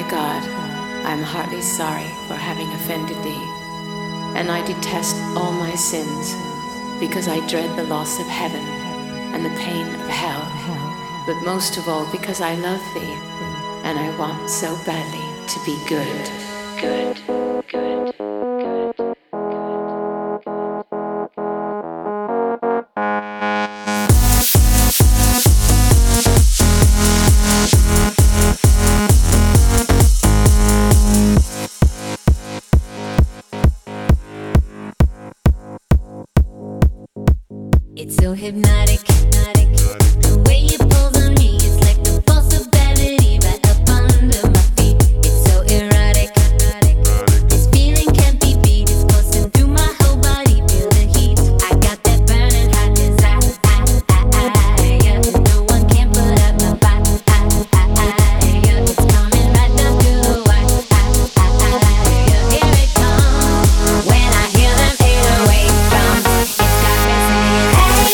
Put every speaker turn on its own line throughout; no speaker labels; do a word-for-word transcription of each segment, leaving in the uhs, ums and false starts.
God, I am heartily sorry for having offended thee, and I detest all my sins, because I dread the loss of heaven and the pain of hell, but most of all because I love thee, and I want so badly to be good, good, good, good.
It's so hypnotic, hypnotic. The way you pulls on me, it's like the force of gravity right up under my feet. It's so erotic, erotic. This feeling can't be beat. It's coursing through my whole body. Feel the heat. I got that burning hot desire. Yeah, no one can put up my fire. Yeah, it's coming right down to the wire. Yeah, here it comes. When I hear them eight oh eight drums, it's got me singing.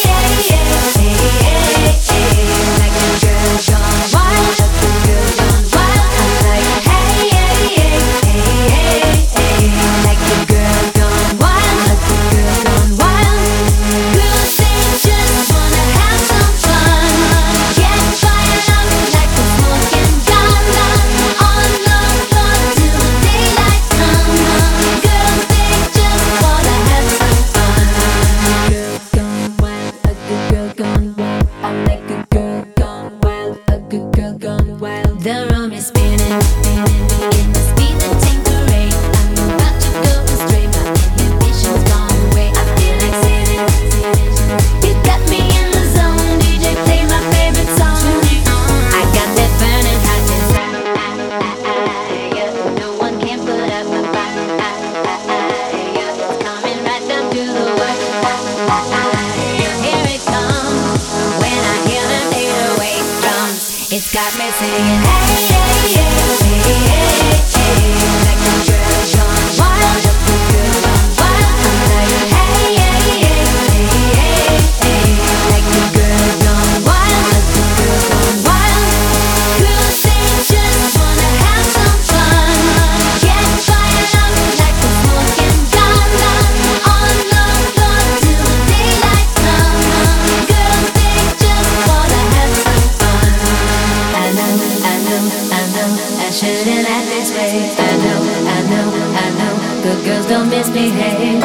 The room is spinning, spinning in the speeding Tanqueray. I'm about to go astray, my inhibitions gone away. I feel like sitting, sitting. You got me in the zone, D J play my favorite song. I got that burning hot desire. Yeah, no one can put up my fire. Yeah, it's coming right down to the wire. Yeah, here it comes. When I hear them eight oh eight drums, it's got me singing. Hey, hey, hey, hey, hey, hey. Like the girl gone wild, the girl gone wild. I'm like, hey, hey, hey, hey, hey, hey. Like the girl gone wild, the girl gone wild. Girls, they just wanna have some fun. Get fired up like the smoking gun. On the floor till the daylight comes. Girls, they just wanna have some fun. I know, I know, I know, I shouldn't act this way. I know, I know, I know, good girls don't misbehave,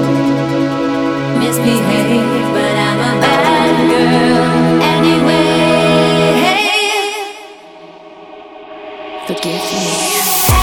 misbehave, but I'm a bad girl anyway.
Forgive me.